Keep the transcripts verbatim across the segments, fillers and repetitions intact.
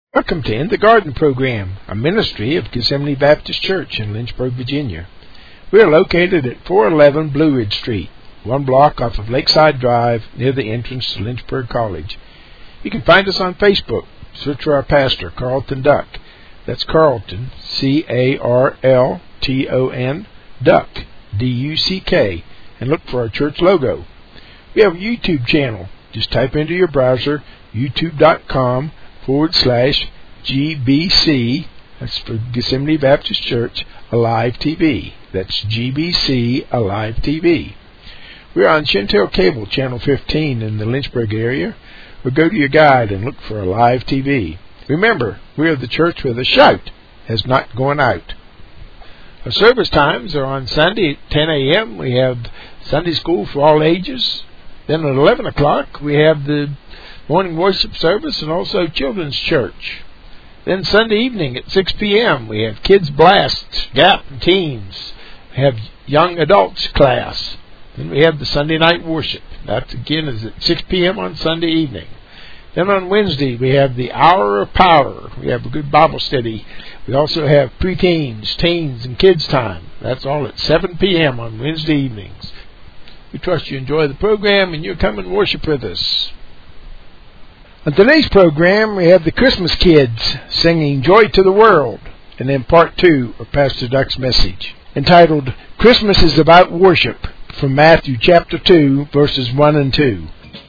Welcome to In the Garden Program, a ministry of Gethsemane Baptist Church in Lynchburg, Virginia. We are located at four eleven Blue Ridge Street, one block off of Lakeside Drive near the entrance to Lynchburg College. You can find us on Facebook. Search for our pastor, Carlton Duck. That's Carlton, C A R L T O N, Duck, D U C K, and look for our church logo. We have a YouTube channel. Just type into your browser youtube.com forward slash GBC, that's for Gethsemane Baptist Church, Alive T V. That's G B C Alive T V. We're on Chantel Cable, Channel fifteen in the Lynchburg area, or go to your guide and look for Alive T V. Remember, we are the church where the shout has not gone out. Our service times are on Sunday at ten a.m. We have Sunday school for all ages. Then at eleven o'clock, we have the morning worship service and also children's church. Then Sunday evening at six p.m. we have Kids Blast, Gap, and Teens. We have Young Adults class. Then we have the Sunday night worship. That again is at six p.m. on Sunday evening. Then on Wednesday we have the Hour of Power. We have a good Bible study. We also have preteens, teens, and kids time. That's all at seven p.m. on Wednesday evenings. We trust you enjoy the program and you'll come and worship with us. On today's program, we have the Christmas Kids singing Joy to the World, and then part two of Pastor Duck's message, entitled Christmas is About Worship, from Matthew chapter two, verses one and two.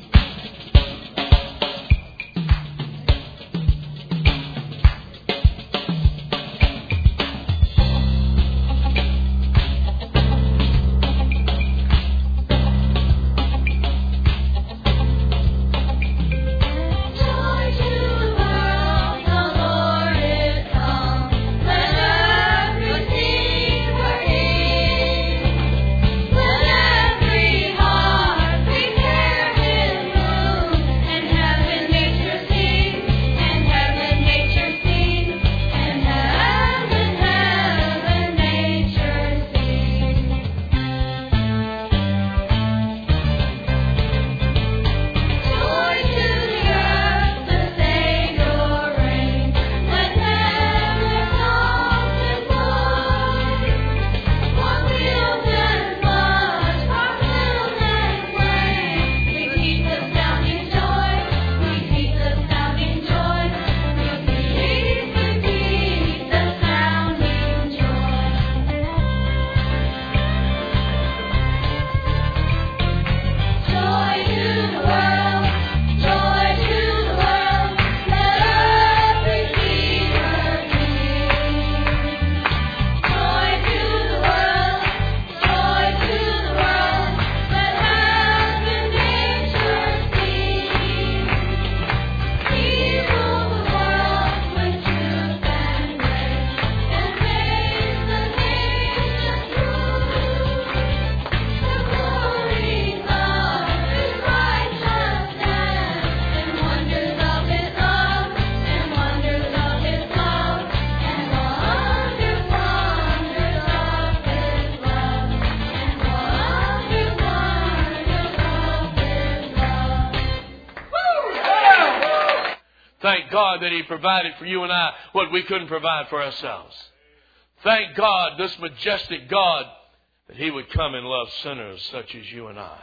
Thank God that He provided for you and I what we couldn't provide for ourselves. Thank God, this majestic God, that He would come and love sinners such as you and I.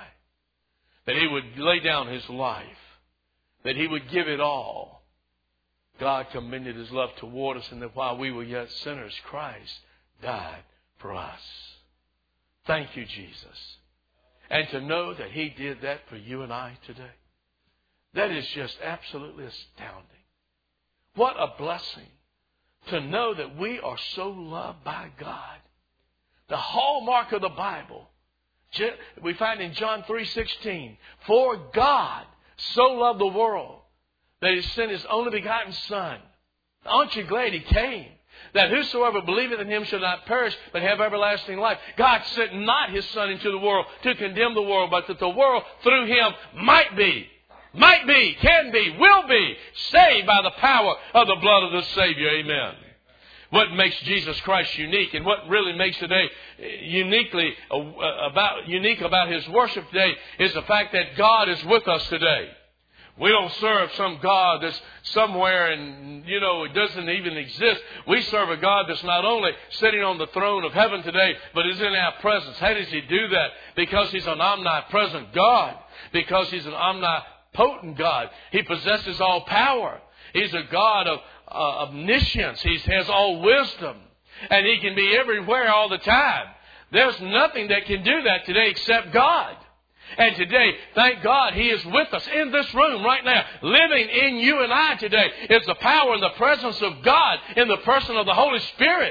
That He would lay down His life. That He would give it all. God commended His love toward us, and that while we were yet sinners, Christ died for us. Thank you, Jesus. And to know that He did that for you and I today. That is just absolutely astounding. What a blessing to know that we are so loved by God. The hallmark of the Bible, we find in John three sixteen, for God so loved the world that He sent His only begotten Son. Aren't you glad He came? That whosoever believeth in Him shall not perish, but have everlasting life. God sent not His Son into the world to condemn the world, but that the world through Him might be Might be, can be, will be saved by the power of the blood of the Savior. Amen. What makes Jesus Christ unique, and what really makes today uniquely about unique about His worship today, is the fact that God is with us today. We don't serve some God that's somewhere and, you know, it doesn't even exist. We serve a God that's not only sitting on the throne of heaven today, but is in our presence. How does He do that? Because He's an omnipresent God. Because He's an omnipotent God. He possesses all power. He's a God of uh, omniscience. He has all wisdom. And He can be everywhere all the time. There's nothing that can do that today except God. And today, thank God, He is with us in this room right now. Living in you and I today is the power and the presence of God in the person of the Holy Spirit.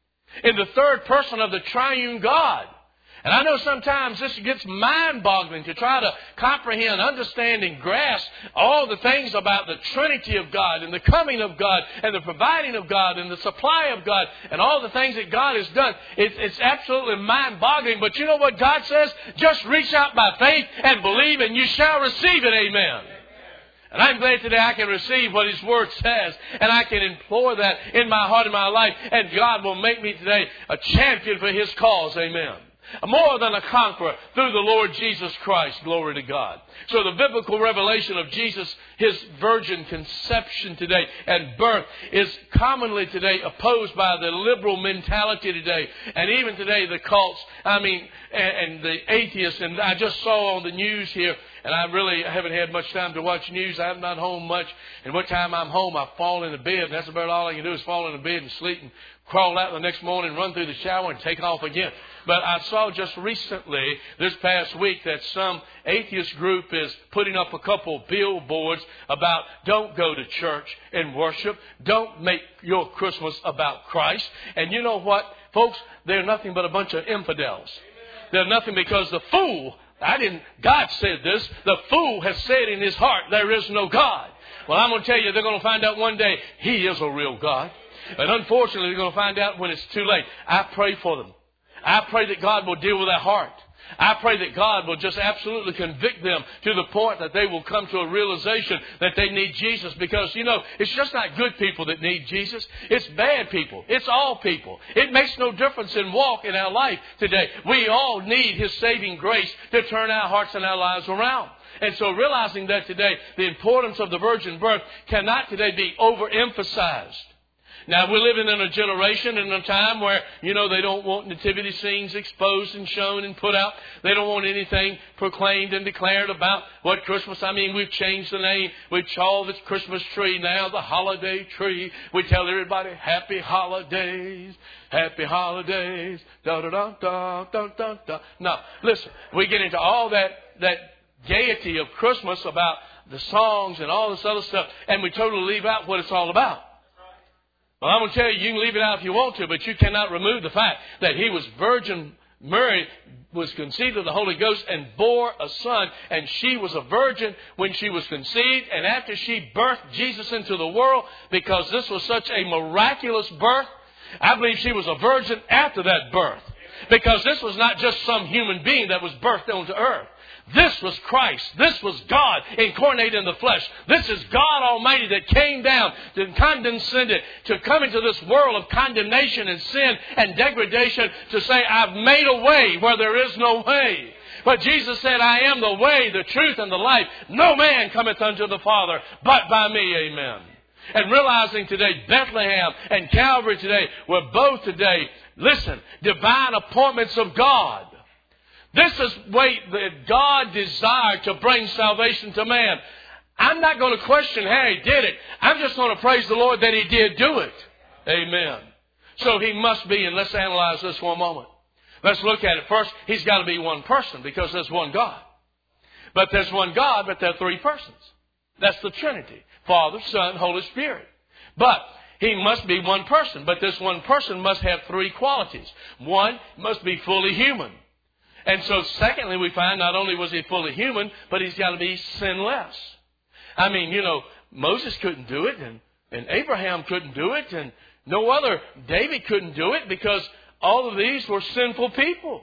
In the third person of the triune God. And I know sometimes this gets mind-boggling to try to comprehend, understand, and grasp all the things about the Trinity of God and the coming of God and the providing of God and the supply of God and all the things that God has done. It's, it's absolutely mind-boggling. But you know what God says? Just reach out by faith and believe and you shall receive it. Amen. And I'm glad today I can receive what His Word says. And I can implore that in my heart and my life. And God will make me today a champion for His cause. Amen. More than a conqueror through the Lord Jesus Christ. Glory to God. So the biblical revelation of Jesus, His virgin conception today and birth is commonly today opposed by the liberal mentality today. And even today the cults, I mean, and, and the atheists. And I just saw on the news here, and I really haven't had much time to watch news. I'm not home much. And what time I'm home, I fall into bed. And that's about all I can do is fall into bed and sleep and crawl out the next morning, run through the shower and take off again. But I saw just recently, this past week, that some atheist group is putting up a couple billboards about don't go to church and worship. Don't make your Christmas about Christ. And you know what, folks? They're nothing but a bunch of infidels. They're nothing because the fool, I didn't, God said this, the fool has said in his heart, there is no God. Well, I'm going to tell you, they're going to find out one day He is a real God. And unfortunately, they're going to find out when it's too late. I pray for them. I pray that God will deal with their heart. I pray that God will just absolutely convict them to the point that they will come to a realization that they need Jesus. Because, you know, it's just not good people that need Jesus. It's bad people. It's all people. It makes no difference in walk in our life today. We all need His saving grace to turn our hearts and our lives around. And so realizing that today, the importance of the virgin birth cannot today be overemphasized. Now, we're living in a generation and a time where, you know, they don't want nativity scenes exposed and shown and put out. They don't want anything proclaimed and declared about what Christmas. I mean, we've changed the name. We've called this Christmas tree now the holiday tree. We tell everybody, happy holidays, happy holidays, da-da-da-da-da-da-da. Now, listen, we get into all that, that gaiety of Christmas about the songs and all this other stuff, and we totally leave out what it's all about. Well, I'm going to tell you, you can leave it out if you want to, but you cannot remove the fact that He was Virgin Mary, was conceived of the Holy Ghost and bore a son, and she was a virgin when she was conceived, and after she birthed Jesus into the world, because this was such a miraculous birth, I believe she was a virgin after that birth, because this was not just some human being that was birthed onto earth. This was Christ. This was God incarnate in the flesh. This is God Almighty that came down and condescended to come into this world of condemnation and sin and degradation to say, I've made a way where there is no way. But Jesus said, I am the way, the truth, and the life. No man cometh unto the Father but by me. Amen. And realizing today, Bethlehem and Calvary today were both today, listen, divine appointments of God. This is the way that God desired to bring salvation to man. I'm not going to question how He did it. I'm just going to praise the Lord that He did do it. Amen. So He must be, and let's analyze this for a moment. Let's look at it. First, He's got to be one person because there's one God. But there's one God, but there are three persons. That's the Trinity. Father, Son, Holy Spirit. But He must be one person. But this one person must have three qualities. One, must be fully human. And so secondly, we find not only was He fully human, but He's got to be sinless. I mean, you know, Moses couldn't do it, and, and Abraham couldn't do it, and no other, David couldn't do it because all of these were sinful people.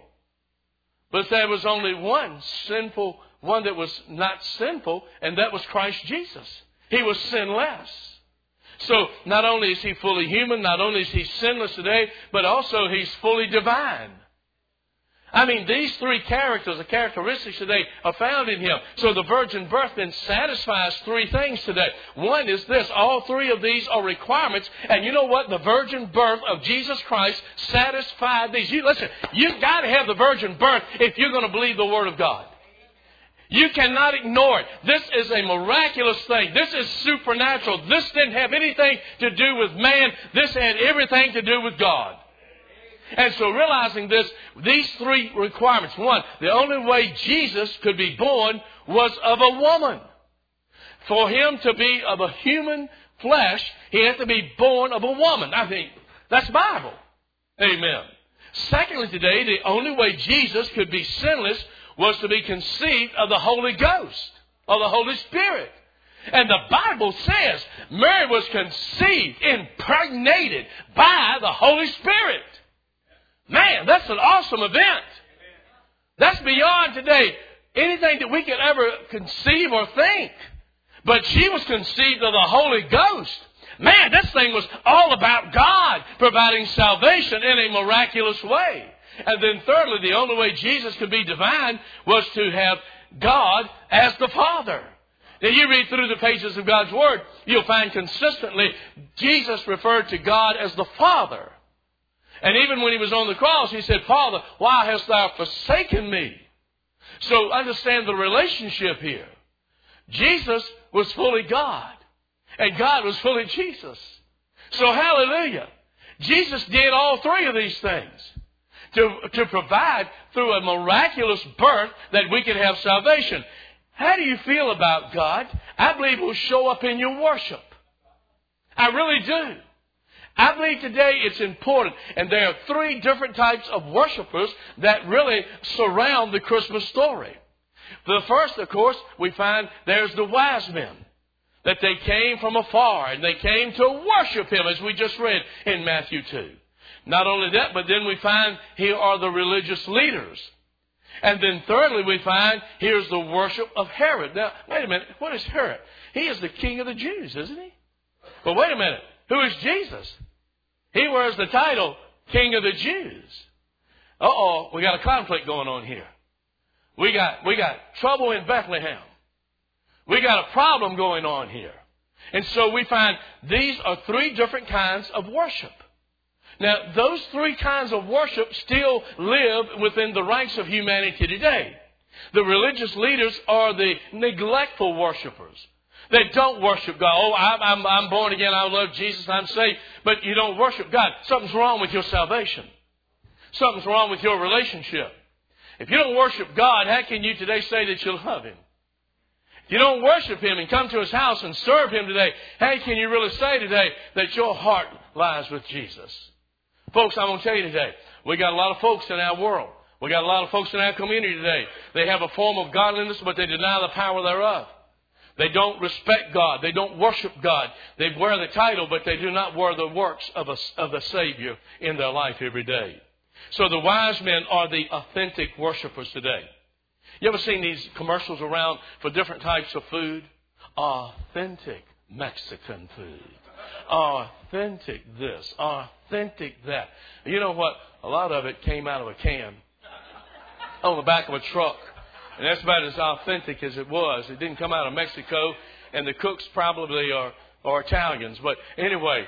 But there was only one sinful, one that was not sinful, and that was Christ Jesus. He was sinless. So not only is He fully human, not only is He sinless today, but also He's fully divine. I mean, these three characters, the characteristics today, are found in Him. So the virgin birth then satisfies three things today. One is this. All three of these are requirements. And you know what? The virgin birth of Jesus Christ satisfied these. You, listen, you've got to have the virgin birth if you're going to believe the Word of God. You cannot ignore it. This is a miraculous thing. This is supernatural. This didn't have anything to do with man. This had everything to do with God. And so realizing this, these three requirements. One, the only way Jesus could be born was of a woman. For Him to be of a human flesh, He had to be born of a woman. I think that's Bible. Amen. Secondly today, the only way Jesus could be sinless was to be conceived of the Holy Ghost, of the Holy Spirit. And the Bible says Mary was conceived, impregnated by the Holy Spirit. Man, that's an awesome event. That's beyond today anything that we could ever conceive or think. But she was conceived of the Holy Ghost. Man, this thing was all about God providing salvation in a miraculous way. And then thirdly, the only way Jesus could be divine was to have God as the Father. Now you read through the pages of God's Word, you'll find consistently Jesus referred to God as the Father. And even when He was on the cross, He said, Father, why hast Thou forsaken me? So understand the relationship here. Jesus was fully God. And God was fully Jesus. So hallelujah. Jesus did all three of these things. To, to provide through a miraculous birth that we could have salvation. How do you feel about God? I believe it will show up in your worship. I really do. I believe today it's important. And there are three different types of worshipers that really surround the Christmas story. The first, of course, we find there's the wise men. That they came from afar and they came to worship Him, as we just read in Matthew two. Not only that, but then we find here are the religious leaders. And then thirdly, we find here's the worship of Herod. Now, wait a minute. What is Herod? He is the king of the Jews, isn't he? But wait a minute. Who is Jesus? He wears the title King of the Jews. Uh-oh, we got a conflict going on here. We got, we got trouble in Bethlehem. We got a problem going on here. And so we find these are three different kinds of worship. Now, those three kinds of worship still live within the ranks of humanity today. The religious leaders are the neglectful worshipers. They don't worship God. Oh, I'm, I'm, I'm born again. I love Jesus. I'm saved. But you don't worship God. Something's wrong with your salvation. Something's wrong with your relationship. If you don't worship God, how can you today say that you love Him? If you don't worship Him and come to His house and serve Him today, how can you really say today that your heart lies with Jesus? Folks, I'm going to tell you today, we got a lot of folks in our world. We got a lot of folks in our community today. They have a form of godliness, but they deny the power thereof. They don't respect God. They don't worship God. They wear the title, but they do not wear the works of a, of the Savior in their life every day. So the wise men are the authentic worshipers today. You ever seen these commercials around for different types of food? Authentic Mexican food. Authentic this. Authentic that. You know what? A lot of it came out of a can on the back of a truck. And that's about as authentic as it was. It didn't come out of Mexico. And the cooks probably are, are Italians. But anyway,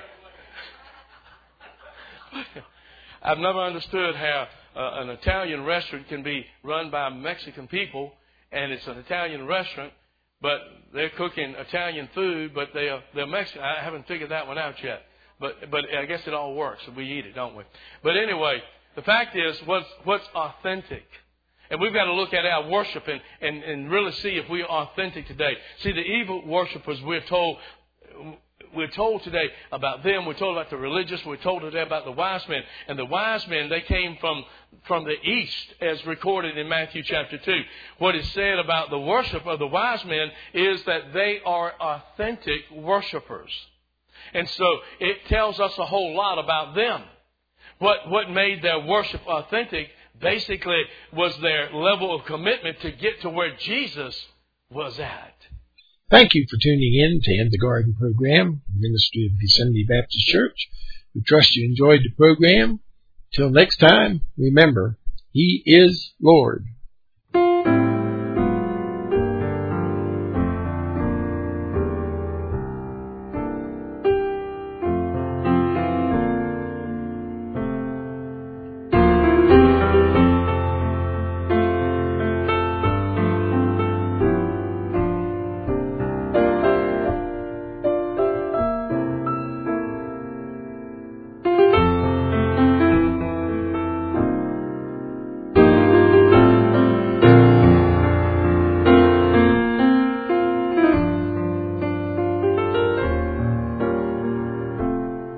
I've never understood how uh, an Italian restaurant can be run by Mexican people. And it's an Italian restaurant. But they're cooking Italian food, but they are, they're Mexican. I haven't figured that one out yet. But but I guess it all works. We eat it, don't we? But anyway, the fact is, what's, what's authentic? And we've got to look at our worship and, and, and really see if we are authentic today. See, the evil worshipers, we're told, we're told today about them. We're told about the religious. We're told today about the wise men. And the wise men, they came from, from the east, as recorded in Matthew chapter two. What is said about the worship of the wise men is that they are authentic worshipers. And so it tells us a whole lot about them. What, what made their worship authentic basically was their level of commitment to get to where Jesus was at. Thank you for tuning in to In the Garden program, Ministry of Gethsemane Baptist Church. We trust you enjoyed the program. Till next time, remember, He is Lord.